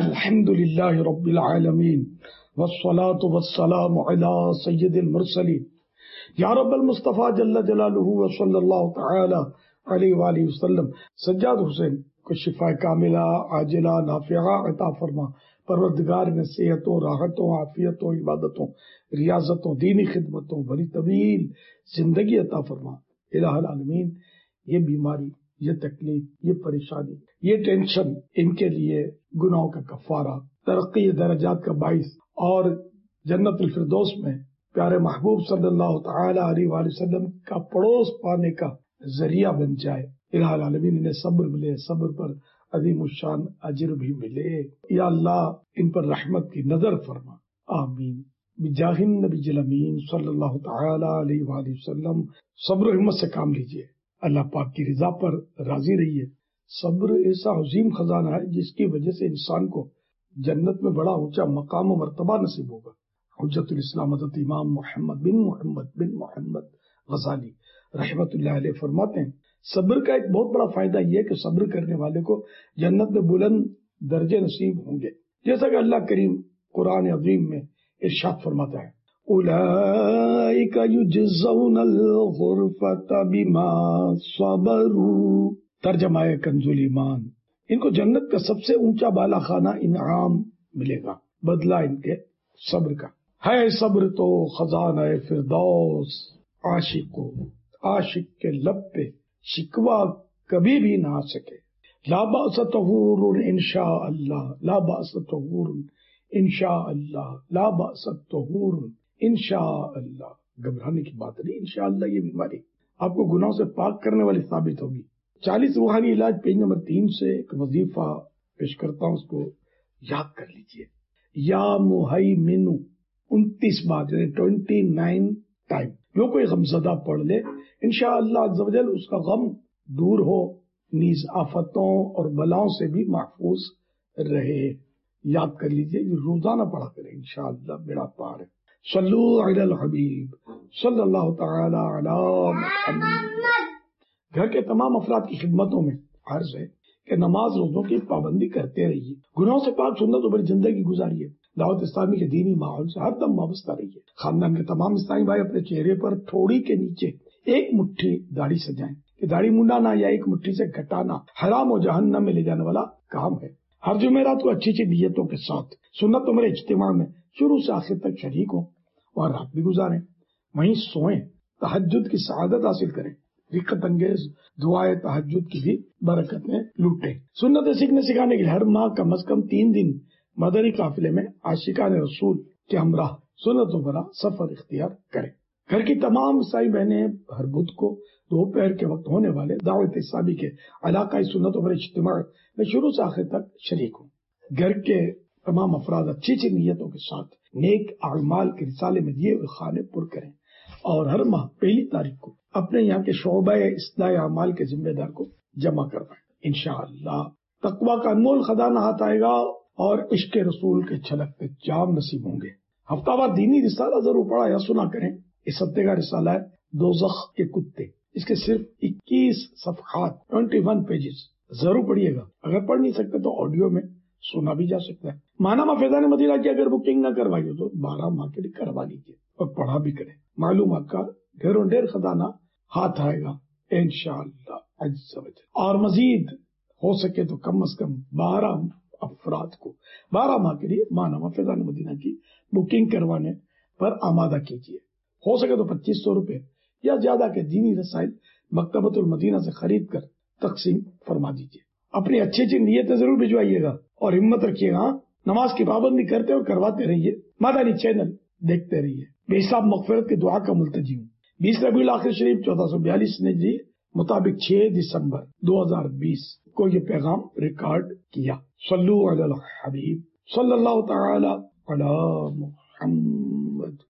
الحمد للہ رب العالمین والصلاة والسلام علی سید المرسلین یا رب المصطفیٰ جل جلالہ وصلی اللہ تعالی علیہ وآلہ وسلم۔ سجاد حسین کو شفا کاملہ عاجلہ نافعہ عطا فرما۔ پروردگار نے صحتوں، راحتوں، عافیتوں، عبادتوں، ریاضتوں، دینی خدمتوں، بڑی طویل زندگی عطا فرما۔ الہ العالمین، یہ بیماری، یہ تکلیف، یہ پریشانی، یہ ٹینشن، ان کے لیے گناہوں کا کفارہ، ترقی درجات کا باعث اور جنت الفردوس میں پیارے محبوب صلی اللہ تعالی علیہ وآلہ وسلم کا پڑوس پانے کا ذریعہ بن جائے۔ الہ العالمین انہیں صبر ملے، صبر پر عظیم الشان اجر بھی ملے۔ یا اللہ ان پر رحمت کی نظر فرما، آمین بجاہ النبی الامین صلی اللہ تعالی علیہ وآلہ وسلم۔ صبر و ہمت سے کام لیجئے، اللہ پاک کی رضا پر راضی رہیے۔ صبر ایسا عظیم خزانہ ہے جس کی وجہ سے انسان کو جنت میں بڑا اونچا مقام و مرتبہ نصیب ہوگا۔ حجت الاسلام حضرت امام محمد بن محمد غزالی رحمت اللہ علیہ فرماتے ہیں، صبر کا ایک بہت بڑا فائدہ یہ ہے کہ صبر کرنے والے کو جنت میں بلند درجے نصیب ہوں گے، جیسا کہ اللہ کریم قرآن عظیم میں ارشاد فرماتا ہے، اولئک یجزون الغرفۃ بما صبروا۔ ترجمہ ہے کنز ایمان، ان کو جنت کا سب سے اونچا بالا خانہ انعام ملے گا، بدلہ ان کے صبر کا ہے۔ صبر تو خزانہ فردوس، عاشق کے لب پہ شکوہ کبھی بھی نہ آ سکے۔ لا بأس طہور انشاء اللہ، لا بأس طہور انشاء اللہ، لا بأس طہور انشاء اللہ۔ گھبرانے کی بات نہیں، انشاءاللہ یہ بیماری آپ کو گناہوں سے پاک کرنے والی ثابت ہوگی۔ 40 روحانی علاج پیج نمبر 3 سے ایک وظیفہ پیش کرتا ہوں، اس کو یاد کر لیجئے۔ یا مہیمن 29 بار، یعنی 29 ٹائم جو کوئی غمزدہ پڑھ لے، انشاءاللہ عز و جل اس کا غم دور ہو، نیز آفتوں اور بلاؤں سے بھی محفوظ رہے۔ یاد کر لیجئے، یہ روزانہ پڑھا کریں، انشاءاللہ بیڑا پار ہے۔ صلو علی الحبیب صلی اللہ تعالی علی محمد۔ گھر کے تمام افراد کی خدمتوں میں عرض ہے کہ نماز روزوں کی پابندی کرتے رہیے، گناہوں سے پاک سنت و بڑی زندگی گزاریے، دعوت اسلامی کے دینی ماحول سے ہر دم وابستہ رہیے۔ خاندان کے تمام اسلامی بھائی اپنے چہرے پر تھوڑی کے نیچے ایک مٹھی داڑھی سجائیں کہ داڑھی منڈانا یا ایک مٹھی سے گھٹانا حرام و جہنم میں لے جانے والا کام ہے۔ ہر جمعرات کو اچھی نیتوں کے ساتھ سنت عمر اجتماع میں شروع سے آخر تک شریک ہوں اور رات بھی گزاریں، وہیں سوئیں، تہجد کی سعادت حاصل کریں، رقت انگیز دعائے تہجد کی بھی برکتیں لوٹیں۔ سنت سیکھنے سکھانے کے لیے ہر ماہ کم از کم 3 دن مدنی قافلے میں عاشقان رسول کے ہمراہ سنت و برا سفر اختیار کریں۔ گھر کی تمام عیسائی بہنیں ہر بدھ کو دوپہر کے وقت ہونے والے دعوت اسلامی کے علاقائی سنت و برا اجتماع میں شروع سے آخر تک شریک ہوں۔ گھر کے تمام افراد اچھی نیتوں کے ساتھ نیک اعمال کے رسالے میں دیے ہوئے خانے پر کریں اور ہر ماہ 1 تاریخ کو اپنے یہاں کے شعبہ اصلاح اعمال کے ذمہ دار کو جمع کروائیں۔ انشاءاللہ تقویٰ کا انمول خزانہ ہاتھ آئے گا اور عشق رسول کے چھلکتے جام نصیب ہوں گے۔ ہفتہ وار دینی رسالہ ضرور پڑھا یا سنا کریں۔ اس ہفتے کا رسالہ ہے دوزخ کے کتے، اس کے صرف 21 صفحات 21 پیجز، ضرور پڑھیے گا۔ اگر پڑھ نہیں سکتے تو آڈیو میں سنا بھی جا سکتا ہے۔ ماہنامہ فیضان مدینہ کی اگر بکنگ نہ کروائی ہو تو 12 ماہ کے لیے کروا لیجیے اور پڑھا بھی کریں۔ معلومات کا ڈھیروں ڈھیر خزانہ ہاتھ آئے گا انشاءاللہ عز و جل۔ اور مزید ہو سکے تو کم از کم 12 افراد کو 12 ماہ کے لیے ماہنامہ فیضان مدینہ کی بکنگ کروانے پر آمادہ کیجیے۔ ہو سکے تو 2500 روپے یا زیادہ کے دینی رسائل مکتبۃ المدینہ سے خرید کر تقسیم فرما دیجیے۔ اپنی اچھی نیتیں ضرور بھجوائیے گا اور ہمت رکھیے گا۔ نماز کی پابندی کرتے اور کرواتے رہیے۔ مدنی چینل دیکھتے رہیے۔ بے حساب مغفرت کی دعا کا ملتجی ہوں۔ 20 ربیع الاخر شریف 1442 نے مطابق 6 دسمبر 2020 کو یہ پیغام ریکارڈ کیا۔ صلو علی الحبیب صلی اللہ تعالی علی محمد۔